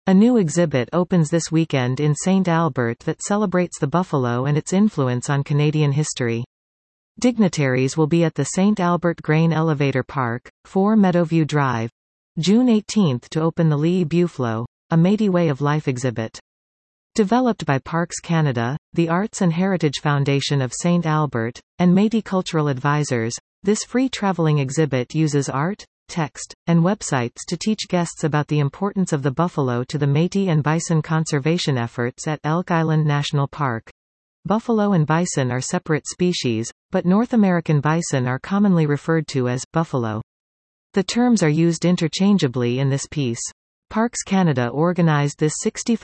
A new exhibit opens this weekend in St. Albert that celebrates the buffalo and its influence on Canadian history. Dignitaries will be at the St. Albert Grain Elevator Park, 4 Meadowview Drive, June 18 to open the Lee Buffalo, a Métis Way of Life exhibit. Developed by Parks Canada, the Arts and Heritage Foundation of St. Albert, and Métis Cultural Advisors, this free traveling exhibit uses art, text, and websites to teach guests about the importance of the buffalo to the Métis and bison conservation efforts at Elk Island National Park. Buffalo and bison are separate species, but North American bison are commonly referred to as buffalo. The terms are used interchangeably in this piece. Parks Canada organized this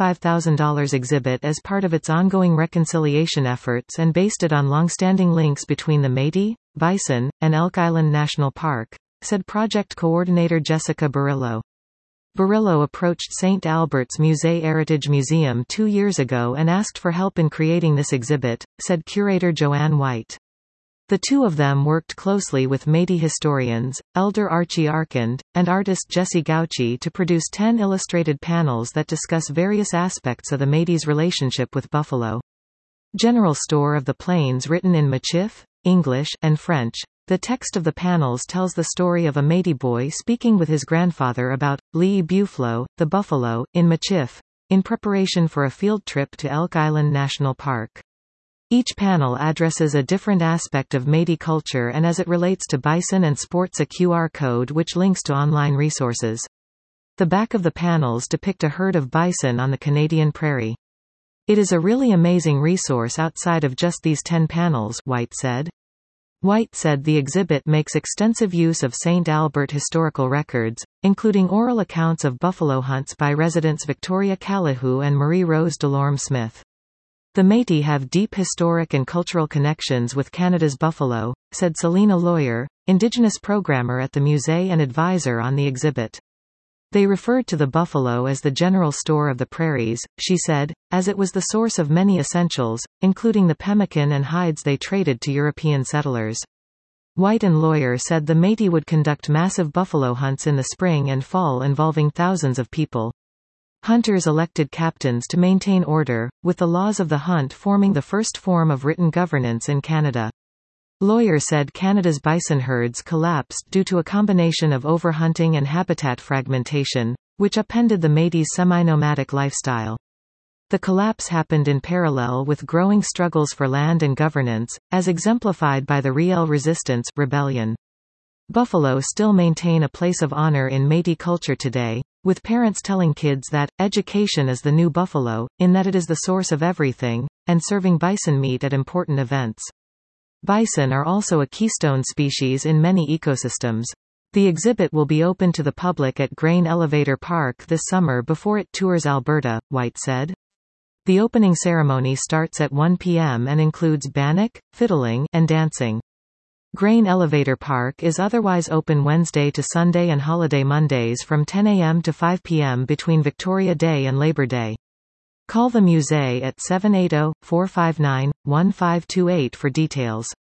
$65,000 exhibit as part of its ongoing reconciliation efforts and based it on long-standing links between the Métis, bison, and Elk Island National Park, said project coordinator Jessica Barillo. Barillo approached St. Albert's Musée Heritage Museum 2 years ago and asked for help in creating this exhibit, said curator Joanne White. The two of them worked closely with Métis historians, Elder Archie Arkand, and artist Jesse Gauchi to produce 10 illustrated panels that discuss various aspects of the Métis' relationship with buffalo. General Store of the Plains written in Michif, English, and French. The text of the panels tells the story of a Métis boy speaking with his grandfather about Lee Buffalo, the buffalo, in Michif, in preparation for a field trip to Elk Island National Park. Each panel addresses a different aspect of Métis culture and as it relates to bison and sports a QR code which links to online resources. The back of the panels depict a herd of bison on the Canadian prairie. It is a really amazing resource outside of just these 10 panels, White said. White said the exhibit makes extensive use of St. Albert historical records, including oral accounts of buffalo hunts by residents Victoria Calahoo and Marie-Rose Delorme Smith. The Métis have deep historic and cultural connections with Canada's buffalo, said Selena Lawyer, Indigenous programmer at the Musée and advisor on the exhibit. They referred to the buffalo as the general store of the prairies, she said, as it was the source of many essentials, including the pemmican and hides they traded to European settlers. White and Lawyer said the Métis would conduct massive buffalo hunts in the spring and fall involving thousands of people. Hunters elected captains to maintain order, with the laws of the hunt forming the first form of written governance in Canada. Lawyer said Canada's bison herds collapsed due to a combination of overhunting and habitat fragmentation, which upended the Métis' semi-nomadic lifestyle. The collapse happened in parallel with growing struggles for land and governance, as exemplified by the Riel Resistance rebellion. Buffalo still maintain a place of honor in Métis culture today, with parents telling kids that education is the new buffalo, in that it is the source of everything, and serving bison meat at important events. Bison are also a keystone species in many ecosystems. The exhibit will be open to the public at Grain Elevator Park this summer before it tours Alberta, White said. The opening ceremony starts at 1 p.m. and includes bannock, fiddling, and dancing. Grain Elevator Park is otherwise open Wednesday to Sunday and holiday Mondays from 10 a.m. to 5 p.m. between Victoria Day and Labor Day. Call the Musée at 780-459-1528 for details.